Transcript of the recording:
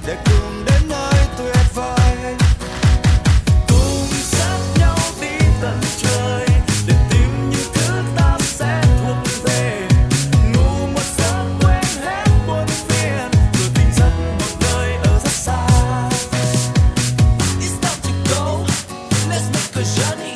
để cùng đến nơi tuyệt vời, cùng dắt nhau đi tận trời để tìm những thứ ta sẽ thuộc về. Ngủ một giấc quên hết buồn phiền, rồi tỉnh giấc một nơi ở rất xa. It's time to go, let's make a journey.